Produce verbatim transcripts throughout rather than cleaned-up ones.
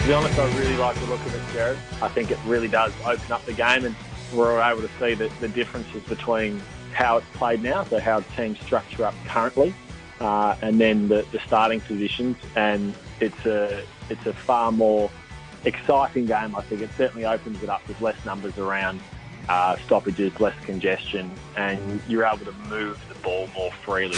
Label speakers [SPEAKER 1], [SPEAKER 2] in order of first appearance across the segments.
[SPEAKER 1] To be honest, I really like the look of it, Jared. I think it really does open up the game, and we're able to see the, the differences between how it's played now, so how teams structure up currently, uh, and then the, the starting positions. And it's a it's a far more exciting game. I think it certainly opens it up with less numbers around, uh, stoppages, less congestion, and you're able to move the ball more freely.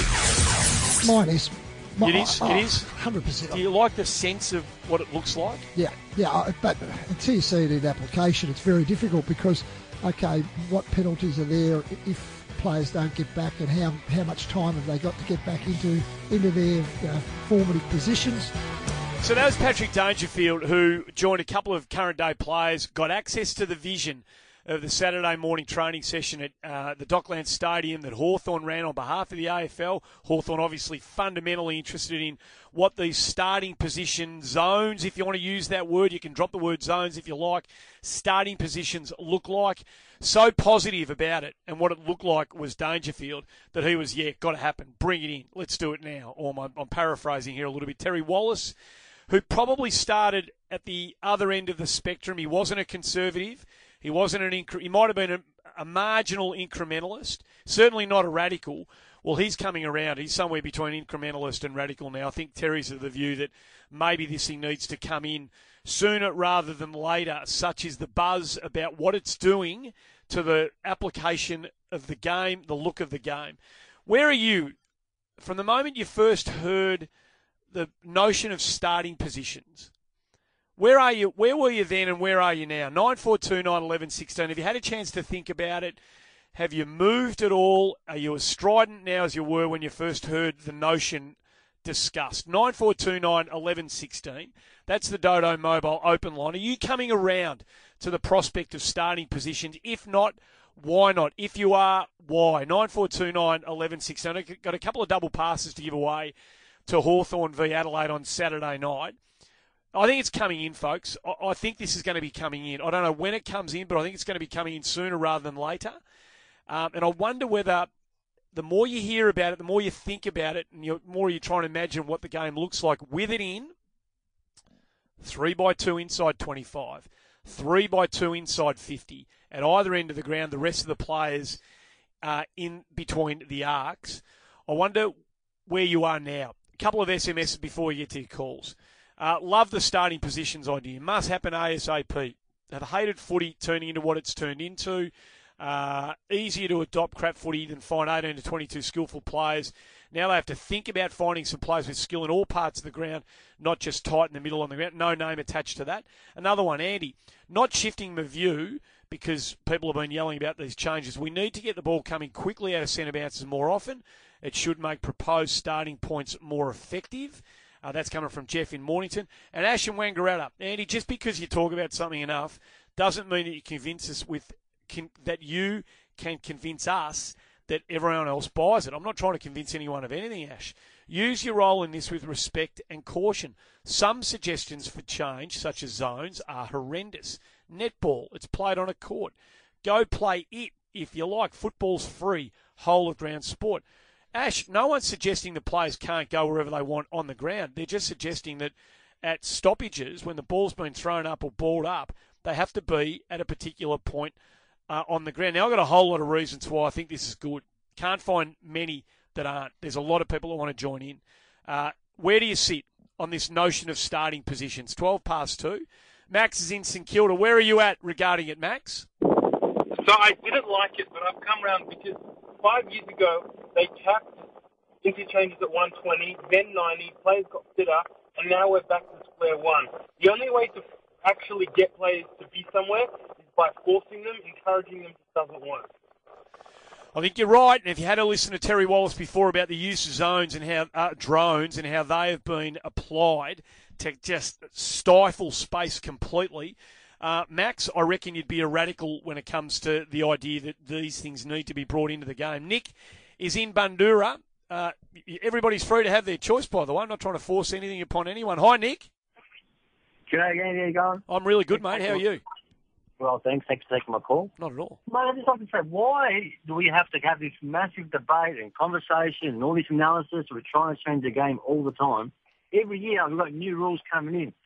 [SPEAKER 2] Mine is.
[SPEAKER 3] It is,
[SPEAKER 2] oh,
[SPEAKER 3] it is.
[SPEAKER 2] one hundred percent.
[SPEAKER 3] Do you like the sense of what it looks like?
[SPEAKER 2] Yeah, yeah, but until you see it in application, it's very difficult because, okay, what penalties are there if players don't get back, and how how much time have they got to get back into into their uh, formative positions?
[SPEAKER 3] So that was Patrick Dangerfield, who joined a couple of current day players, got access to the vision of the Saturday morning training session at uh, the Docklands Stadium that Hawthorn ran on behalf of the A F L. Hawthorn obviously fundamentally interested in what these starting position zones, if you want to use that word, you can drop the word zones if you like, starting positions look like. So positive about it, and what it looked like was Dangerfield, that he was, yeah, got to happen, bring it in, let's do it now. Or I'm, I'm paraphrasing here a little bit. Terry Wallace, who probably started at the other end of the spectrum. He wasn't a conservative. He wasn't an incre- he might have been a, a marginal incrementalist, certainly not a radical. Well, he's coming around. He's somewhere between incrementalist and radical now. I think Terry's of the view that maybe this thing needs to come in sooner rather than later, such is the buzz about what it's doing to the application of the game, the look of the game. Where are you from the moment you first heard the notion of starting positions? Where are you? Where were you then, and where are you now? nine four two nine one one one six. Have you had a chance to think about it? Have you moved at all? Are you as strident now as you were when you first heard the notion discussed? nine four two nine one one one six. That's the Dodo Mobile open line. Are you coming around to the prospect of starting positions? If not, why not? If you are, why? nine four two nine one one one six. I've got a couple of double passes to give away to Hawthorn v Adelaide on Saturday night. I think it's coming in, folks. I think this is going to be coming in. I don't know when it comes in, but I think it's going to be coming in sooner rather than later. Um, and I wonder whether the more you hear about it, the more you think about it, and the more you're trying to imagine what the game looks like with it in, three by two inside twenty-five, three by two inside fifty, at either end of the ground, the rest of the players uh, in between the arcs. I wonder where you are now. A couple of S M Ses before you get to your calls. Uh, love the starting positions idea. Must happen ASAP. Have hated footy turning into what it's turned into. Uh, easier to adopt crap footy than find eighteen to twenty-two skillful players. Now they have to think about finding some players with skill in all parts of the ground, not just tight in the middle on the ground. No name attached to that. Another one, Andy, not shifting the view because people have been yelling about these changes. We need to get the ball coming quickly out of centre bounces more often. It should make proposed starting points more effective. Uh, that's coming from Jeff in Mornington. And Ash and Wangaratta. Andy, just because you talk about something enough doesn't mean that you convince us with can, that you can convince us that everyone else buys it. I'm not trying to convince anyone of anything, Ash. Use your role in this with respect and caution. Some suggestions for change, such as zones, are horrendous. Netball, it's played on a court. Go play it if you like. Football's free, whole of ground sport. Ash, no one's suggesting the players can't go wherever they want on the ground. They're just suggesting that at stoppages, when the ball's been thrown up or balled up, they have to be at a particular point uh, on the ground. Now, I've got a whole lot of reasons why I think this is good. Can't find many that aren't. There's a lot of people that want to join in. Uh, where do you sit on this notion of starting positions? twelve past two. Max is in St Kilda. Where are you at regarding it, Max?
[SPEAKER 4] So I didn't like it, but I've come around because five years ago, they capped interchanges at one twenty, then ninety, players got fitter, and now we're back to square one. The only way to actually get players to be somewhere is by forcing them, encouraging them just doesn't work.
[SPEAKER 3] I think you're right. And if you had to listen to Terry Wallace before about the use of zones and how uh, drones and how they have been applied to just stifle space completely, uh, Max, I reckon you'd be a radical when it comes to the idea that these things need to be brought into the game. Nick is in Bundoora. Uh, everybody's free to have their choice, by the way. I'm not trying to force anything upon anyone. Hi, Nick.
[SPEAKER 5] G'day, Andy. How you going?
[SPEAKER 3] I'm really good, mate. How are you?
[SPEAKER 5] Well, thanks. Thanks for taking my call.
[SPEAKER 3] Not at all.
[SPEAKER 5] Mate, I just like to say, why do we have to have this massive debate and conversation and all this analysis? We're trying to change the game all the time. Every year we've got new rules coming in.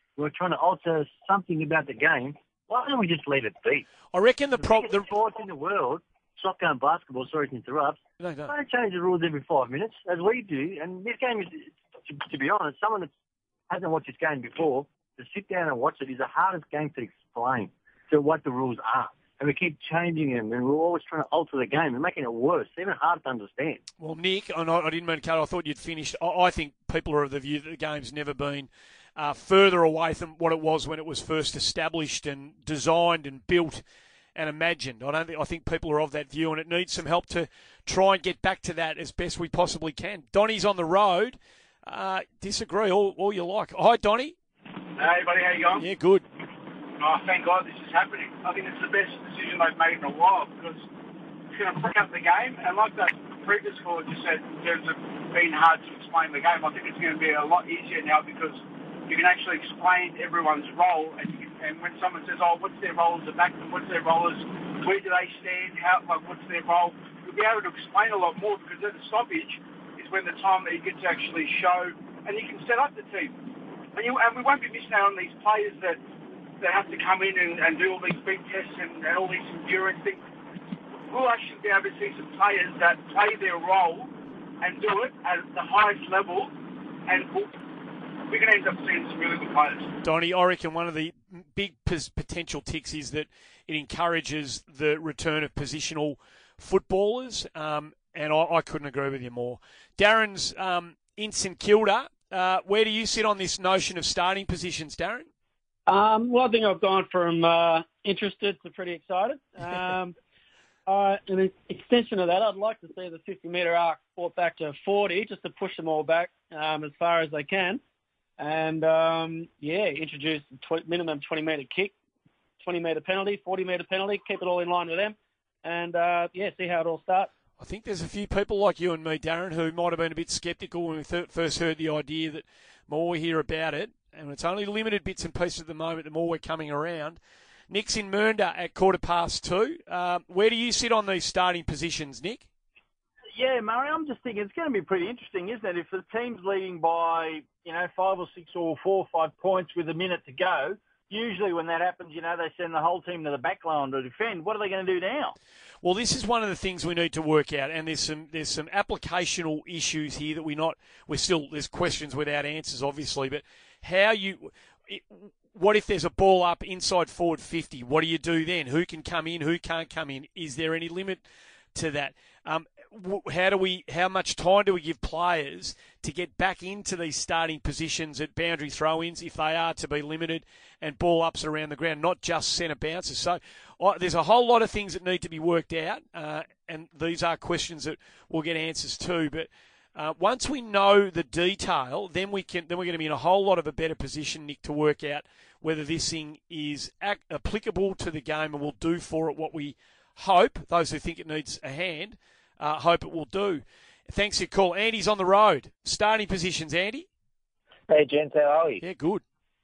[SPEAKER 5] we're trying to alter something about the game, why don't we just let it be?
[SPEAKER 3] I reckon the
[SPEAKER 5] The
[SPEAKER 3] problem...
[SPEAKER 5] biggest sports in the world, soccer and basketball, sorry to interrupt,
[SPEAKER 3] No, no.
[SPEAKER 5] don't change the rules every five minutes, as we do. And this game is, to, to be honest, someone that hasn't watched this game before, to sit down and watch it is the hardest game to explain to what the rules are. And we keep changing them, and we're always trying to alter the game and making it worse, even harder to understand.
[SPEAKER 3] Well, Nick, and I, I didn't mean to cut it, I thought you'd finished. I, I think people are of the view that the game's never been uh, further away from what it was when it was first established and designed and built and imagined. I don't think I think people are of that view, and it needs some help to try and get back to that as best we possibly can. Donnie's on the road. Uh, disagree all, all you like. Hi, Donnie.
[SPEAKER 6] Hey, buddy, how you going?
[SPEAKER 3] Yeah, good.
[SPEAKER 6] Oh, thank God this is happening. I think it's the best decision they've made in a while because it's going to break up the game. And like that previous caller just said, in terms of being hard to explain the game, I think it's going to be a lot easier now because you can actually explain everyone's role. And, you can, and when someone says, oh, what's their role as a backman, what's their role as, where do they stand, how, like, what's their role, you'll be able to explain a lot more because at the stoppage is when the time that you get to actually show, and you can set up the team. And, you, and we won't be missing out on these players that that have to come in and, and do all these big tests and, and all these endurance things. We'll actually be able to see some players that play their role and do it at the highest level, and we'll, we're going to end up seeing some really good players.
[SPEAKER 3] Donnie, I reckon one of the big potential ticks is that it encourages the return of positional footballers, um, and I, I couldn't agree with you more. Darren's um, in St Kilda. Uh, where do you sit on this notion of starting positions, Darren?
[SPEAKER 7] Um, well, I think I've gone from uh, interested to pretty excited. Um, uh, in extension of that, I'd like to see the fifty-metre arc brought back to forty, just to push them all back um, as far as they can. And, um, yeah, introduce tw- minimum twenty-metre kick, twenty-metre penalty, forty-metre penalty, keep it all in line with them. And, uh, yeah, see how it all starts.
[SPEAKER 3] I think there's a few people like you and me, Darren, who might have been a bit sceptical when we th- first heard the idea that more we hear about it, and it's only limited bits and pieces at the moment, the more we're coming around. Nick's in Mernda at quarter past two. Uh, where do you sit on these starting positions, Nick?
[SPEAKER 8] Yeah, Murray, I'm just thinking it's going to be pretty interesting, isn't it? If the team's leading by, you know, five or six or four or five points with a minute to go, usually when that happens, you know, they send the whole team to the back line to defend. What are they going to do now?
[SPEAKER 3] Well, this is one of the things we need to work out, and there's some there's some applicational issues here that we not we're still there's questions without answers, obviously, but how you, it, what if there's a ball up inside forward fifty? What do you do then? Who can come in? Who can't come in? Is there any limit to that? Um, how do we? How much time do we give players to get back into these starting positions at boundary throw-ins if they are to be limited and ball ups around the ground, not just centre bounces? So uh, there's a whole lot of things that need to be worked out, uh, and these are questions that we'll get answers to, but. Uh, once we know the detail, then we can then we're going to be in a whole lot of a better position, Nick, to work out whether this thing is ac- applicable to the game and will do for it what we hope. Those who think it needs a hand uh, hope it will do. Thanks for your call. Andy's on the road. Starting positions, Andy.
[SPEAKER 9] Hey, gents, how are you?
[SPEAKER 3] Yeah, good.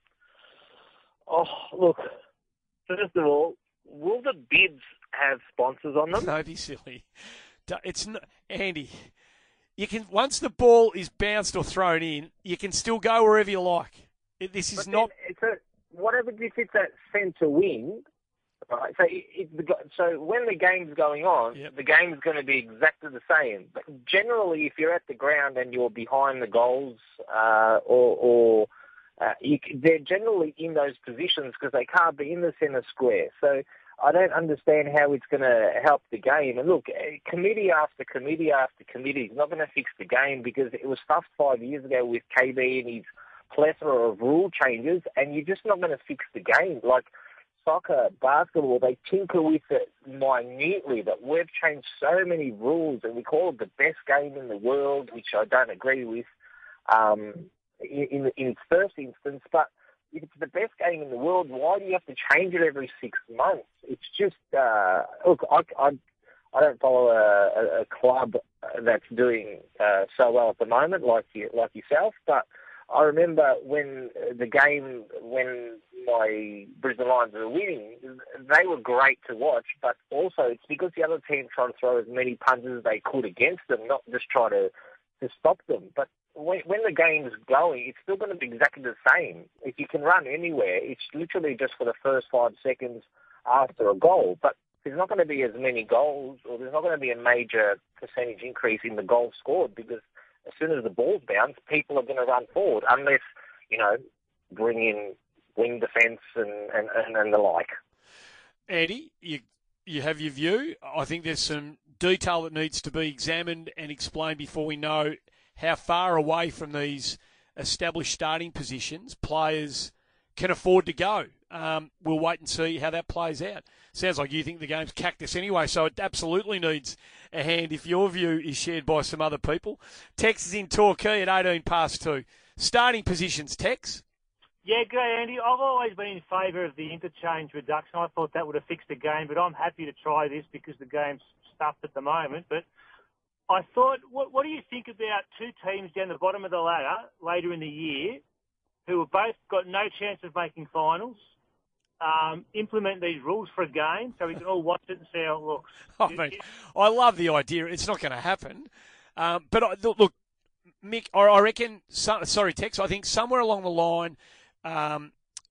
[SPEAKER 9] Oh, look. First of all, will the bids have sponsors on them?
[SPEAKER 3] Don't be silly. It's not, Andy. You can once the ball is bounced or thrown in, you can still go wherever you like. This is
[SPEAKER 9] but
[SPEAKER 3] not.
[SPEAKER 9] It's a, whatever if it's at centre wing, right? So, it, it, so when the game's going on,
[SPEAKER 3] Yep.
[SPEAKER 9] the game's going to be exactly the same. But generally, if you're at the ground and you're behind the goals, uh, or, or uh, you, they're generally in those positions because they can't be in the centre square. So. I don't understand how it's going to help the game. And look, committee after committee after committee is not going to fix the game because it was stuffed five years ago with K B and his plethora of rule changes, and you're just not going to fix the game. Like soccer, basketball, they tinker with it minutely, but we've changed so many rules, and we call it the best game in the world, which I don't agree with um, in, in its first instance, but if it's the best game in the world, why do you have to change it every six months? It's just, uh, look, I, I, I don't follow a, a club that's doing uh, so well at the moment, like you, like yourself, but I remember when the game, when my Brisbane Lions were winning, they were great to watch, but also it's because the other team tried to throw as many punches as they could against them, not just try to, to stop them. But when, when the game's going, it's still going to be exactly the same. If you can run anywhere, it's literally just for the first five seconds after a goal. But there's not going to be as many goals, or there's not going to be a major percentage increase in the goals scored, because as soon as the ball's bounced, people are going to run forward, unless, you know, bring in wing defence and, and, and, and the like.
[SPEAKER 3] Andy, you you have your view. I think there's some detail that needs to be examined and explained before we know how far away from these established starting positions players can afford to go. Um, we'll wait and see how that plays out. Sounds like you think the game's cactus anyway, so it absolutely needs a hand if your view is shared by some other people. Tex is in Torquay at eighteen past two. Starting positions, Tex?
[SPEAKER 10] Yeah, good, Andy. I've always been in favour of the interchange reduction. I thought that would have fixed the game, but I'm happy to try this because the game's stuffed at the moment. But I thought, what, what do you think about two teams down the bottom of the ladder later in the year who have both got no chance of making finals? Um, implement these rules for a game so we can all watch it and see how it looks.
[SPEAKER 3] I mean, I love the idea. It's not going to happen. Um, but I, look, Mick, I reckon, sorry, Tex, I think somewhere along the line, um,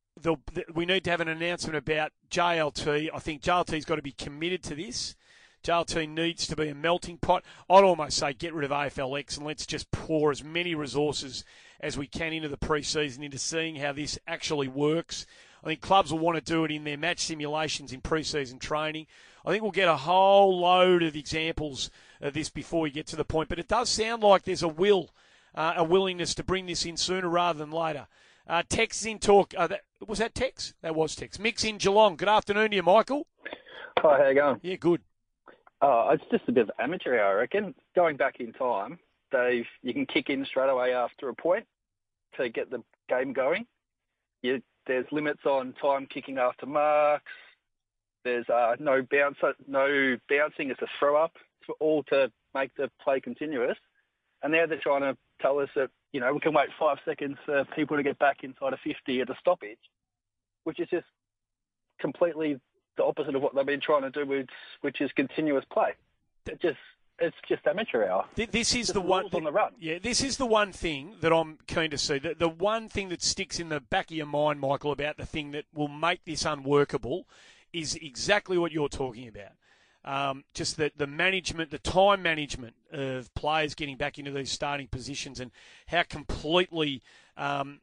[SPEAKER 3] we need to have an announcement about J L T. I think J L T's got to be committed to this. J L T needs to be a melting pot. I'd almost say get rid of A F L X and let's just pour as many resources as we can into the pre-season, into seeing how this actually works. I think clubs will want to do it in their match simulations in pre-season training. I think we'll get a whole load of examples of this before we get to the point. But it does sound like there's a will, uh, a willingness to bring this in sooner rather than later. Uh, Tex is in talk. Uh, that, was that Tex? That was Tex. Mick's in Geelong. Good afternoon to you, Michael.
[SPEAKER 11] Hi, how you going?
[SPEAKER 3] Yeah, good.
[SPEAKER 11] Uh, it's just a bit of amateur, I reckon. Going back in time, Dave, you can kick in straight away after a point to get the game going. You, there's limits on time kicking after marks. There's uh, no bounce, no bouncing. It's a throw up. It's all to make the play continuous. And now they're trying to tell us that, you know, we can wait five seconds for people to get back inside a fifty at a stoppage, which is just completely the opposite of what they've been trying to do, with, which is continuous play. It just it's just amateur hour.
[SPEAKER 3] This is
[SPEAKER 11] just
[SPEAKER 3] the one
[SPEAKER 11] on the run.
[SPEAKER 3] Yeah, this is the one thing that I'm keen to see. The, the one thing that sticks in the back of your mind, Michael, about the thing that will make this unworkable is exactly what you're talking about. Um, just the, the management, the time management of players getting back into these starting positions and how completely um,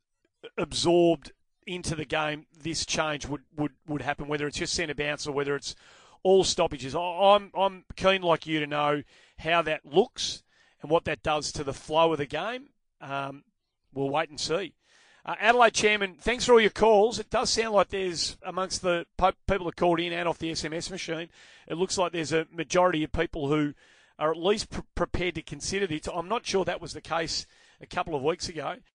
[SPEAKER 3] absorbed into the game this change would, would, would happen, whether it's just centre bounce or whether it's all stoppages. I'm, I'm keen, like you, to know how that looks and what that does to the flow of the game. Um, we'll wait and see. Uh, Adelaide Chairman, thanks for all your calls. It does sound like there's, amongst the people that called in and off the S M S machine, it looks like there's a majority of people who are at least pre- prepared to consider this. I'm not sure that was the case a couple of weeks ago.